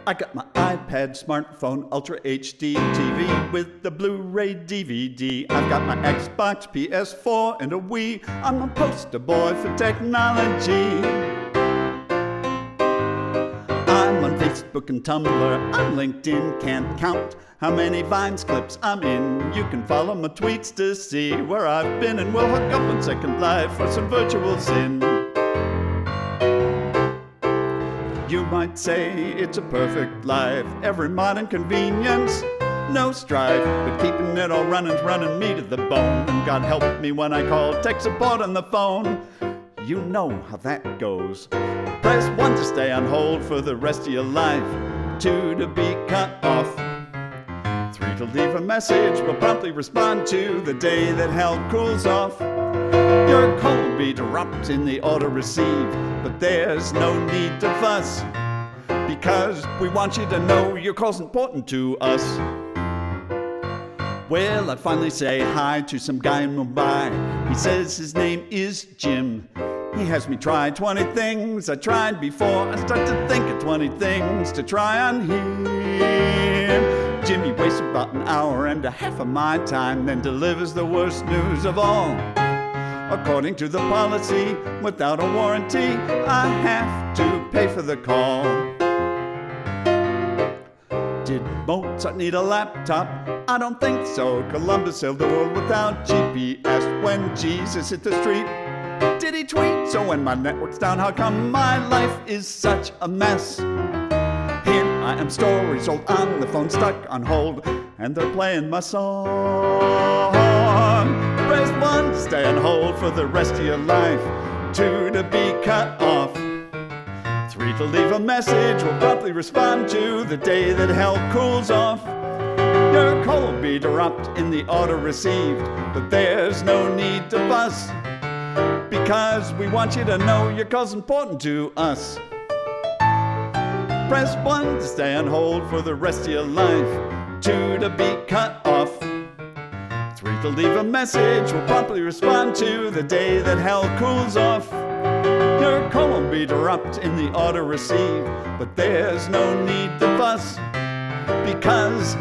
I got my iPad, smartphone, Ultra HD TV with the Blu-ray DVD. I've got my Xbox, PS4, and a Wii. I'm a poster boy for technology. I'm on Facebook and Tumblr, I'm LinkedIn, can't count how many Vines clips I'm in. You can follow my tweets to see where I've been, and we'll hook up on Second Life for some virtual sin. You might say it's a perfect life, every modern convenience, no strife, but keeping it all running me to the bone. And God help me when I call tech support on the phone. You know how that goes. Press 1 to stay on hold for the rest of your life, 2 to be cut off, 3 to leave a message, we'll promptly respond to the day that hell cools off. Your call will be dropped in the auto receive, but there's no need to fuss, because we want you to know your call's important to us. Well, I finally say hi to some guy in Mumbai. He says his name is Jim. He has me try 20 things I tried before. I start to think of 20 things to try on him. Jimmy wastes about an hour and a half of my time, then delivers the worst news of all. According to the policy, without a warranty, I have to pay for the call. Did Mozart need a laptop? I don't think so. Columbus sailed the world without GPS. When Jesus hit the street, did he tweet? So when my network's down, how come my life is such a mess? Here I am, stories old on the phone, stuck on hold, and they're playing my song. Press 1 to stay on hold for the rest of your life, 2 to be cut off, 3 to leave a message, we'll promptly respond to the day that hell cools off. Your call will be dropped in the auto received, but there's no need to fuss, because we want you to know your call's important to us. Press 1 to stay on hold for the rest of your life, 2 to be cut off, 3 to leave a message, we'll promptly respond to the day that hell cools off. Your call will be dropped in the auto receive, but there's no need to fuss, because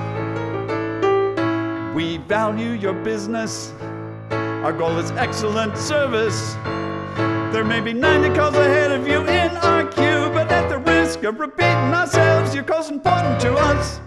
we value your business. Our goal is excellent service. There may be 90 calls ahead of you in our queue, but at the risk of repeating ourselves, your call's important to us.